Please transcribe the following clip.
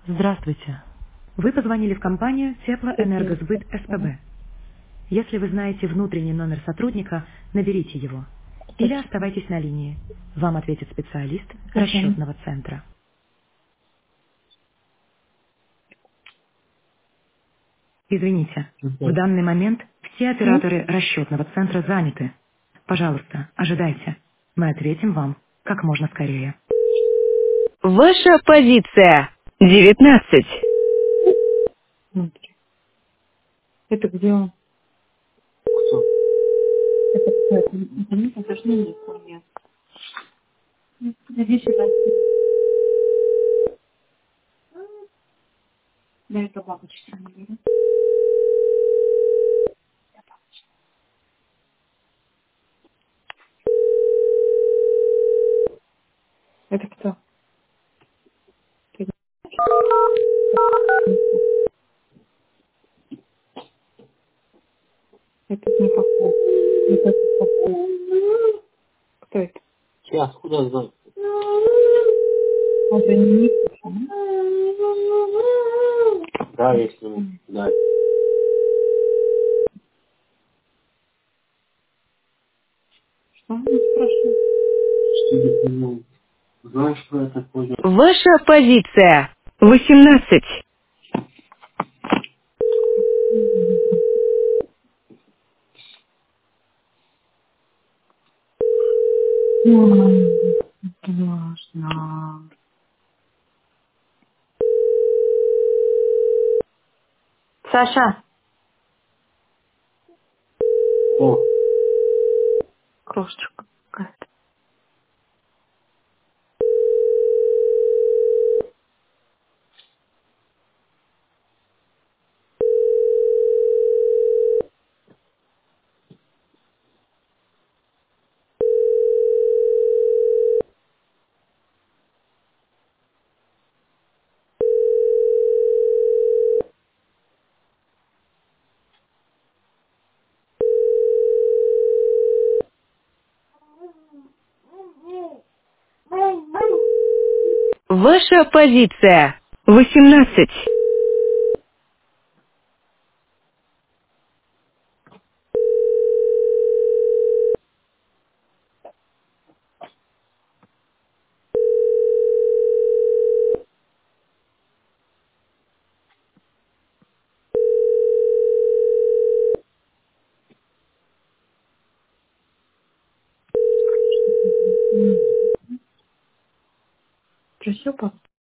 Здравствуйте. Вы позвонили в компанию Теплоэнергосбыт СПБ. Если вы знаете внутренний номер сотрудника, наберите его. Или оставайтесь на линии. Вам ответит специалист расчетного центра. Извините, в данный момент все операторы расчетного центра заняты. Пожалуйста, ожидайте. Мы ответим вам как можно скорее. Ваша позиция 19. Смотри. Это где он? Кто? Это кто? Это не упражнение форме. Подожди сюда. Дай это бабочке. Это кто? Это не похож. Это похож. Кто это? Я откуда знаю? Он же не Да, если да. Что он спрашивает? Что я понял? Знаешь, что я такое? Ваша позиция 18. Важно. Саша, О, крошечка какая-то. Ваша позиция 18. Что, все, пап?